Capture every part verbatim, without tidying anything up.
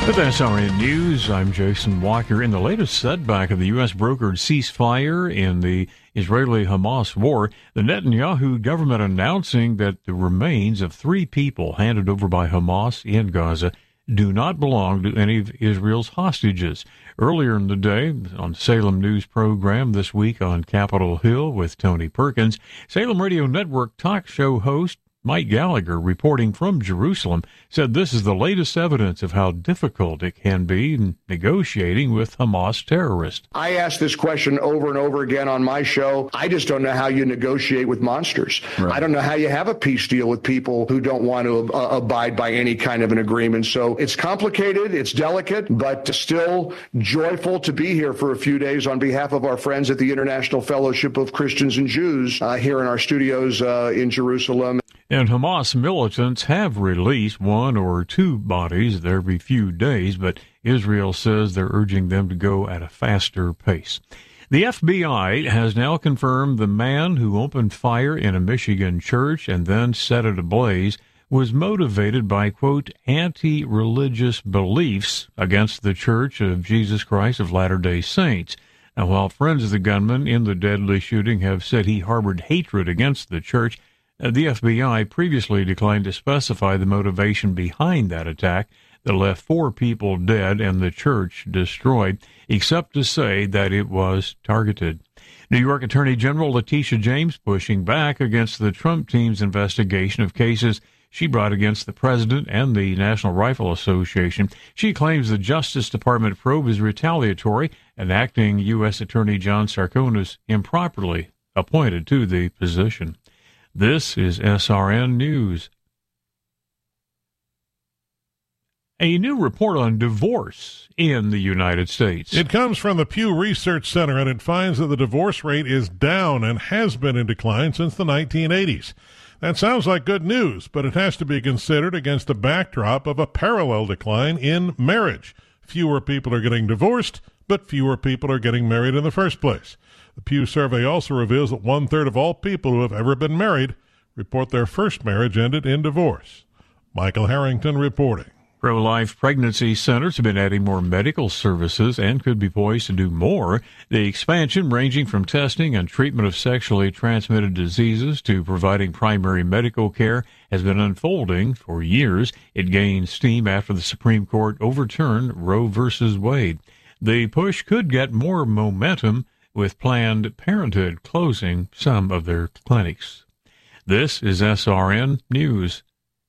With S R N News, I'm Jason Walker. In the latest setback of the U S brokered ceasefire in the Israeli-Hamas war, the Netanyahu government announcing that the remains of three people handed over by Hamas in Gaza do not belong to any of Israel's hostages. Earlier in the day, on Salem News program this week on Capitol Hill with Tony Perkins, Salem Radio Network talk show host Mike Gallagher, reporting from Jerusalem, said this is the latest evidence of how difficult it can be in negotiating with Hamas terrorists. I asked this question over and over again on my show. I just don't know how you negotiate with monsters. Right. I don't know how you have a peace deal with people who don't want to uh, abide by any kind of an agreement. So it's complicated, it's delicate, but still joyful to be here for a few days on behalf of our friends at the International Fellowship of Christians and Jews uh, here in our studios uh, in Jerusalem. And Hamas militants have released one or two bodies every few days, but Israel says they're urging them to go at a faster pace. The F B I has now confirmed the man who opened fire in a Michigan church and then set it ablaze was motivated by, quote, anti-religious beliefs against the Church of Jesus Christ of Latter-day Saints. Now, while friends of the gunman in the deadly shooting have said he harbored hatred against the church, the F B I previously declined to specify the motivation behind that attack that left four people dead and the church destroyed, except to say that it was targeted. New York Attorney General Letitia James pushing back against the Trump team's investigation of cases she brought against the president and the National Rifle Association. She claims the Justice Department probe is retaliatory and acting U S Attorney John Sarkonis improperly appointed to the position. This is S R N News. A new report on divorce in the United States. It comes from the Pew Research Center, and it finds that the divorce rate is down and has been in decline since the nineteen eighties. That sounds like good news, but it has to be considered against the backdrop of a parallel decline in marriage. Fewer people are getting divorced, but fewer people are getting married in the first place. The Pew survey also reveals that one-third of all people who have ever been married report their first marriage ended in divorce. Michael Harrington reporting. Pro-life pregnancy centers have been adding more medical services and could be poised to do more. The expansion, ranging from testing and treatment of sexually transmitted diseases to providing primary medical care, has been unfolding for years. It gained steam after the Supreme Court overturned Roe versus Wade. The push could get more momentum with Planned Parenthood closing some of their clinics. This is S R N News.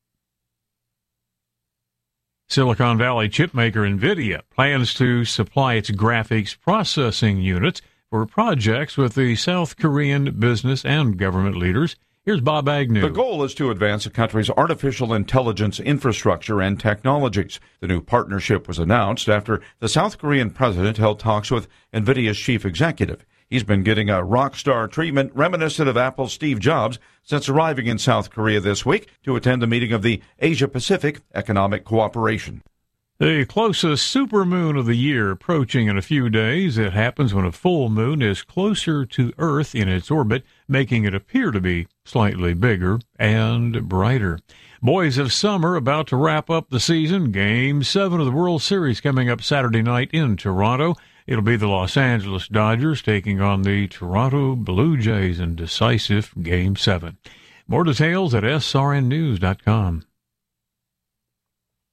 Silicon Valley chipmaker NVIDIA plans to supply its graphics processing units for projects with the South Korean business and government leaders. Here's Bob Agnew. The goal is to advance the country's artificial intelligence infrastructure and technologies. The new partnership was announced after the South Korean president held talks with NVIDIA's chief executive. He's been getting a rock star treatment reminiscent of Apple's Steve Jobs since arriving in South Korea this week to attend a meeting of the Asia-Pacific Economic Cooperation. The closest supermoon of the year approaching in a few days. It happens when a full moon is closer to Earth in its orbit, making it appear to be slightly bigger and brighter. Boys of Summer about to wrap up the season. Game seven of the World Series coming up Saturday night in Toronto. It'll be the Los Angeles Dodgers taking on the Toronto Blue Jays in decisive Game seven. More details at S R N news dot com.